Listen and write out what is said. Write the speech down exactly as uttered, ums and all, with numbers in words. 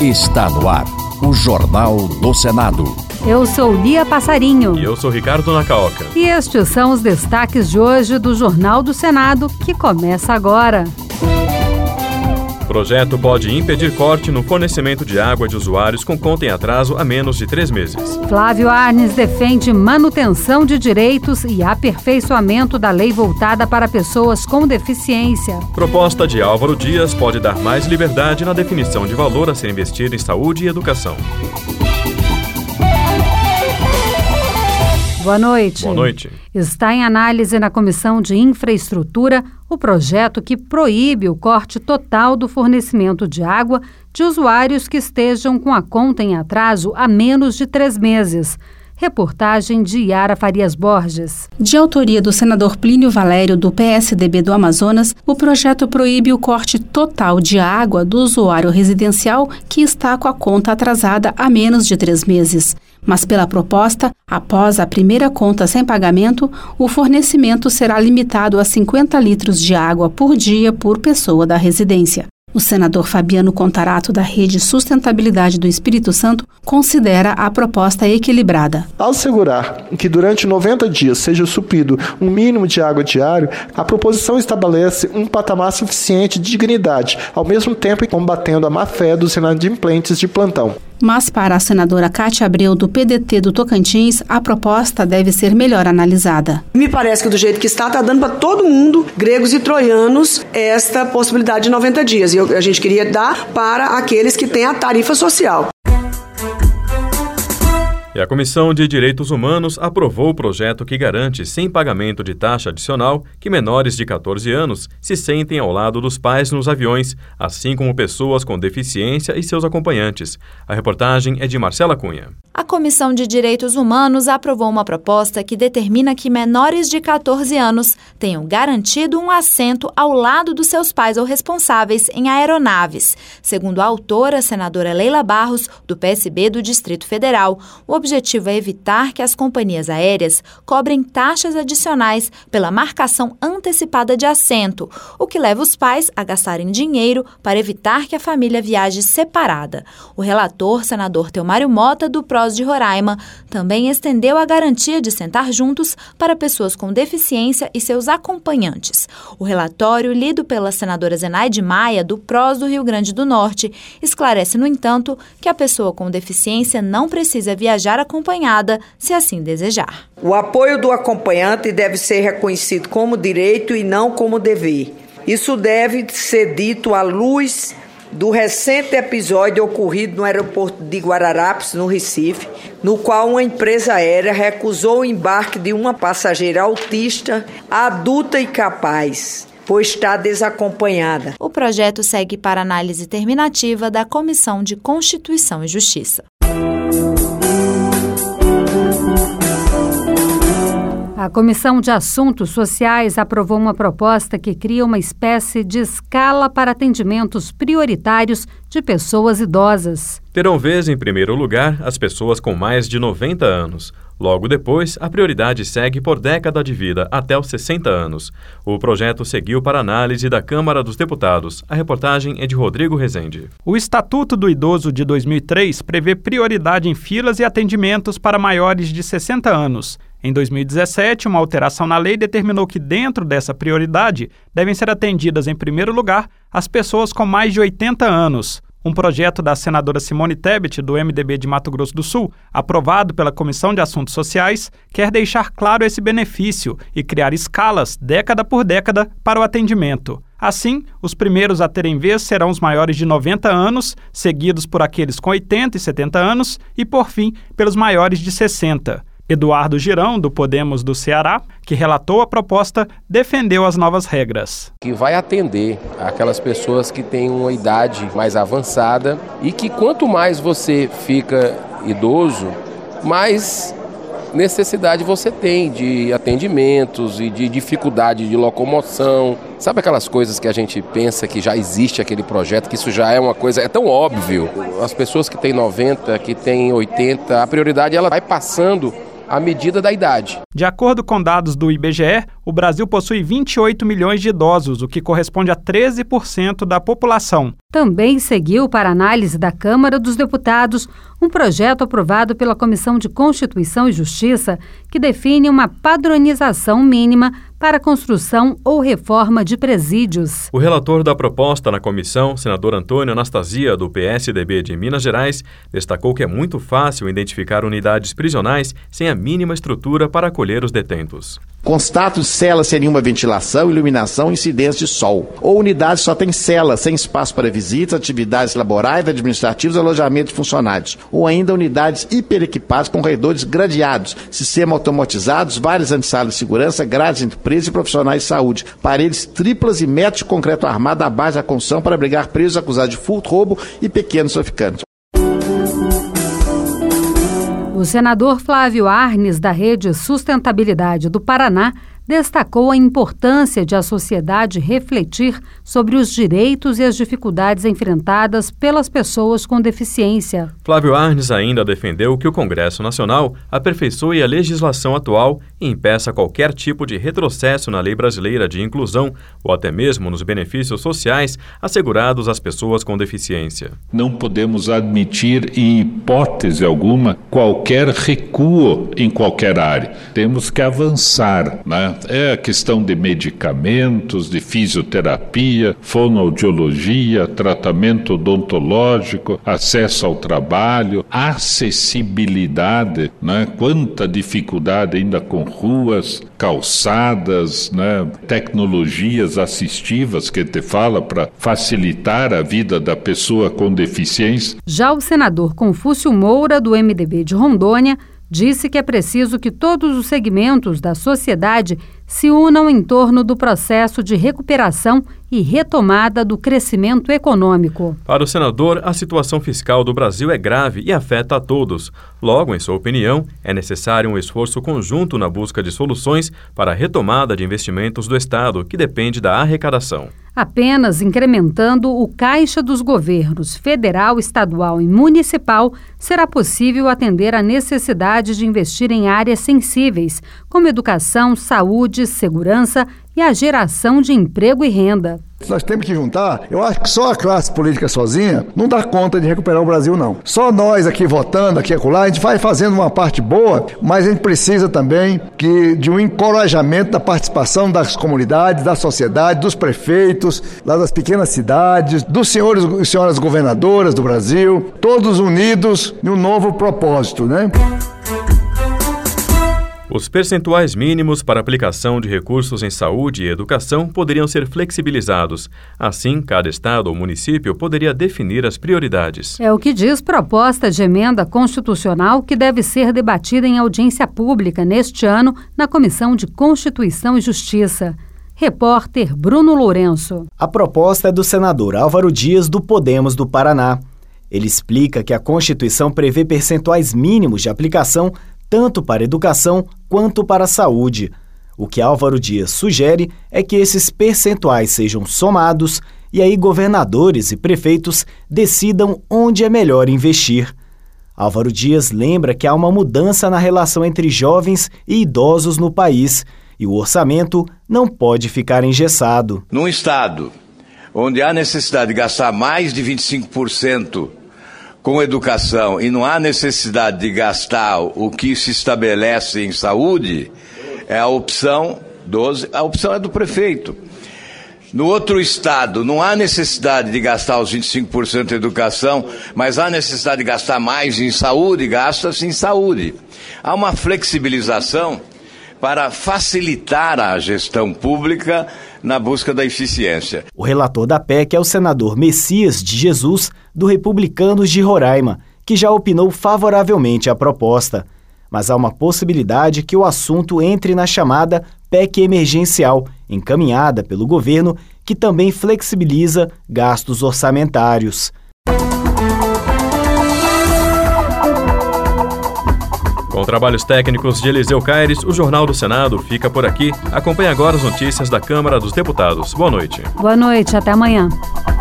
Está no ar o Jornal do Senado. Eu sou Lia Passarinho. E eu sou Ricardo Nacaoca. E estes são os destaques de hoje do Jornal do Senado, que começa agora. Projeto pode impedir corte no fornecimento de água de usuários com conta em atraso há menos de três meses. Flávio Arnes defende manutenção de direitos e aperfeiçoamento da lei voltada para pessoas com deficiência. Proposta de Álvaro Dias pode dar mais liberdade na definição de valor a ser investido em saúde e educação. Boa noite. Boa noite. Está em análise na Comissão de Infraestrutura o projeto que proíbe o corte total do fornecimento de água de usuários que estejam com a conta em atraso há menos de três meses. Reportagem de Yara Farias Borges. De autoria do senador Plínio Valério, do P S D B do Amazonas, o projeto proíbe o corte total de água do usuário residencial que está com a conta atrasada há menos de três meses. Mas pela proposta, após a primeira conta sem pagamento, o fornecimento será limitado a cinquenta litros de água por dia por pessoa da residência. O senador Fabiano Contarato, da Rede Sustentabilidade do Espírito Santo, considera a proposta equilibrada. Ao assegurar que durante noventa dias seja suprido um mínimo de água diário, a proposição estabelece um patamar suficiente de dignidade, ao mesmo tempo combatendo a má-fé dos inadimplentes de plantão. Mas para a senadora Cátia Abreu, do P D T do Tocantins, a proposta deve ser melhor analisada. Me parece que do jeito que está, está dando para todo mundo, gregos e troianos, esta possibilidade de noventa dias. E a gente queria dar para aqueles que têm a tarifa social. E a Comissão de Direitos Humanos aprovou o projeto que garante, sem pagamento de taxa adicional, que menores de catorze anos se sentem ao lado dos pais nos aviões, assim como pessoas com deficiência e seus acompanhantes. A reportagem é de Marcela Cunha. A Comissão de Direitos Humanos aprovou uma proposta que determina que menores de catorze anos tenham garantido um assento ao lado dos seus pais ou responsáveis em aeronaves. Segundo a autora, a senadora Leila Barros, do P S B do Distrito Federal, o objetivo é evitar que as companhias aéreas cobrem taxas adicionais pela marcação antecipada de assento, o que leva os pais a gastarem dinheiro para evitar que a família viaje separada. O relator, senador Teomário Mota, do P R O S de Roraima, também estendeu a garantia de sentar juntos para pessoas com deficiência e seus acompanhantes. O relatório, lido pela senadora Zenaide Maia, do P R O S do Rio Grande do Norte, esclarece, no entanto, que a pessoa com deficiência não precisa viajar acompanhada, se assim desejar. O apoio do acompanhante deve ser reconhecido como direito e não como dever. Isso deve ser dito à luz do recente episódio ocorrido no aeroporto de Guararapes, no Recife, no qual uma empresa aérea recusou o embarque de uma passageira autista, adulta e capaz, pois está desacompanhada. O projeto segue para análise terminativa da Comissão de Constituição e Justiça. A Comissão de Assuntos Sociais aprovou uma proposta que cria uma espécie de escala para atendimentos prioritários de pessoas idosas. Terão vez, em primeiro lugar, as pessoas com mais de noventa anos. Logo depois, a prioridade segue por década de vida, até os sessenta anos. O projeto seguiu para análise da Câmara dos Deputados. A reportagem é de Rodrigo Rezende. O Estatuto do Idoso de dois mil e três prevê prioridade em filas e atendimentos para maiores de sessenta anos. Em dois mil e dezessete, uma alteração na lei determinou que, dentro dessa prioridade, devem ser atendidas, em primeiro lugar, as pessoas com mais de oitenta anos. Um projeto da senadora Simone Tebet, do M D B de Mato Grosso do Sul, aprovado pela Comissão de Assuntos Sociais, quer deixar claro esse benefício e criar escalas, década por década, para o atendimento. Assim, os primeiros a terem vez serão os maiores de noventa anos, seguidos por aqueles com oitenta e setenta anos e, por fim, pelos maiores de sessenta. Eduardo Girão, do Podemos do Ceará, que relatou a proposta, defendeu as novas regras. Que vai atender aquelas pessoas que têm uma idade mais avançada e que quanto mais você fica idoso, mais necessidade você tem de atendimentos e de dificuldade de locomoção. Sabe aquelas coisas que a gente pensa que já existe aquele projeto, que isso já é uma coisa, é tão óbvio. As pessoas que têm noventa, que têm oitenta, a prioridade ela vai passando à medida da idade. De acordo com dados do I B G E, o Brasil possui vinte e oito milhões de idosos, o que corresponde a treze por cento da população. Também seguiu para análise da Câmara dos Deputados um projeto aprovado pela Comissão de Constituição e Justiça que define uma padronização mínima para a construção ou reforma de presídios. O relator da proposta na comissão, senador Antônio Anastasia, do P S D B de Minas Gerais, destacou que é muito fácil identificar unidades prisionais sem a mínima estrutura para acolher os detentos. Constato celas sem nenhuma ventilação, iluminação e incidência de sol. Ou unidades só tem celas, sem espaço para visitas, atividades laborais, administrativas e alojamento de funcionários. Ou ainda unidades hiperequipadas com corredores gradeados, sistemas automatizados, várias antessalas de segurança, grades entre presos e profissionais de saúde, paredes triplas e metros de concreto armado à base da construção para abrigar presos acusados de furto, roubo e pequenos traficantes. O senador Flávio Arnes, da Rede Sustentabilidade do Paraná, destacou a importância de a sociedade refletir sobre os direitos e as dificuldades enfrentadas pelas pessoas com deficiência. Flávio Arnes ainda defendeu que o Congresso Nacional aperfeiçoe a legislação atual e impeça qualquer tipo de retrocesso na lei brasileira de inclusão ou até mesmo nos benefícios sociais assegurados às pessoas com deficiência. Não podemos admitir, em hipótese alguma, qualquer recuo em qualquer área. Temos que avançar, né? É a questão de medicamentos, de fisioterapia, fonoaudiologia, tratamento odontológico, acesso ao trabalho, acessibilidade, né? Quanta dificuldade ainda com ruas, calçadas, né? Tecnologias assistivas que te fala para facilitar a vida da pessoa com deficiência. Já o senador Confúcio Moura, do M D B de Rondônia, disse que é preciso que todos os segmentos da sociedade se unam em torno do processo de recuperação e retomada do crescimento econômico. Para o senador, a situação fiscal do Brasil é grave e afeta a todos. Logo, em sua opinião, é necessário um esforço conjunto na busca de soluções para a retomada de investimentos do Estado, que depende da arrecadação. Apenas incrementando o caixa dos governos federal, estadual e municipal, será possível atender à necessidade de investir em áreas sensíveis, como educação, saúde, segurança e a geração de emprego e renda. Nós temos que juntar, eu acho que só a classe política sozinha não dá conta de recuperar o Brasil, não. Só nós aqui votando, aqui e acolá, a gente vai fazendo uma parte boa, mas a gente precisa também que, de um encorajamento da participação das comunidades, da sociedade, dos prefeitos, lá das pequenas cidades, dos senhores e senhoras governadoras do Brasil, todos unidos em um novo propósito, né? Os percentuais mínimos para aplicação de recursos em saúde e educação poderiam ser flexibilizados. Assim, cada estado ou município poderia definir as prioridades. É o que diz proposta de emenda constitucional que deve ser debatida em audiência pública neste ano na Comissão de Constituição e Justiça. Repórter Bruno Lourenço. A proposta é do senador Álvaro Dias, do Podemos do Paraná. Ele explica que a Constituição prevê percentuais mínimos de aplicação tanto para a educação quanto para a saúde. O que Álvaro Dias sugere é que esses percentuais sejam somados e aí governadores e prefeitos decidam onde é melhor investir. Álvaro Dias lembra que há uma mudança na relação entre jovens e idosos no país e o orçamento não pode ficar engessado. Num estado onde há necessidade de gastar mais de vinte e cinco por cento com educação e não há necessidade de gastar o que se estabelece em saúde, é a opção doze, a opção é do prefeito. No outro estado, não há necessidade de gastar os vinte e cinco por cento em educação, mas há necessidade de gastar mais em saúde, gasta-se em saúde. Há uma flexibilização para facilitar a gestão pública na busca da eficiência. O relator da P E C é o senador Messias de Jesus, do Republicanos de Roraima, que já opinou favoravelmente à proposta. Mas há uma possibilidade que o assunto entre na chamada P E C emergencial, encaminhada pelo governo, que também flexibiliza gastos orçamentários. Com trabalhos técnicos de Eliseu Caires, o Jornal do Senado fica por aqui. Acompanhe agora as notícias da Câmara dos Deputados. Boa noite. Boa noite, até amanhã.